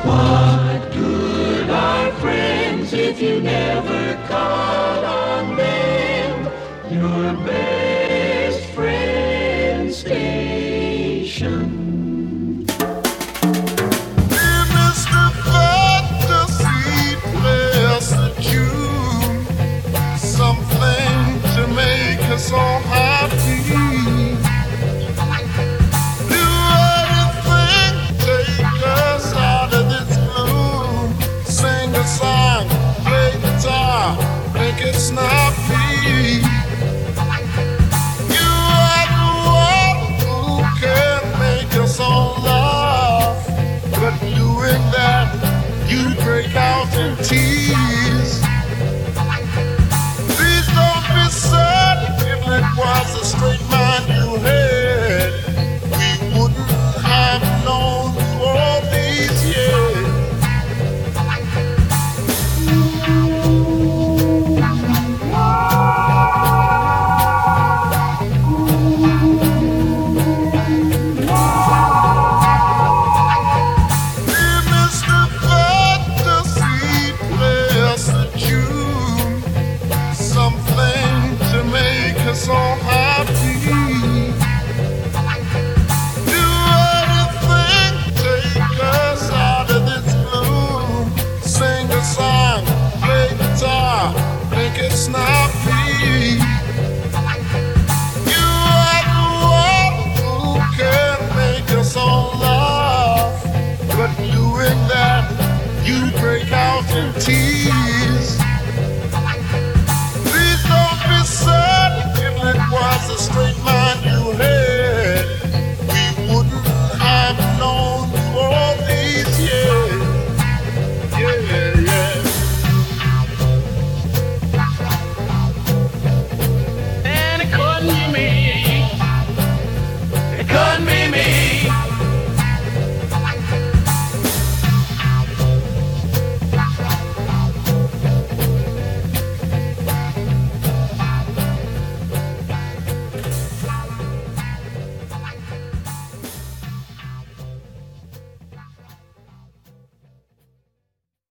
What good are friends if you never call on them? Your best friend station. Dear Mr. Fantasy, players a tune, something to make us all happy. Do anything, take us out of this gloom. Sing a song, play guitar, make it snappy. You are the one who can make us all laugh. But doing that, you break out in tears. Please don't be sad if it was a straight man you had. We wouldn't have known you all these years. Dear Mr. Fantasy, play us a tune, something to make us all happy. Do anything, take us out of this gloom. Sing a song, play guitar, make it snappy. You are the one who can make us all laugh. But doing that, you break out in tears.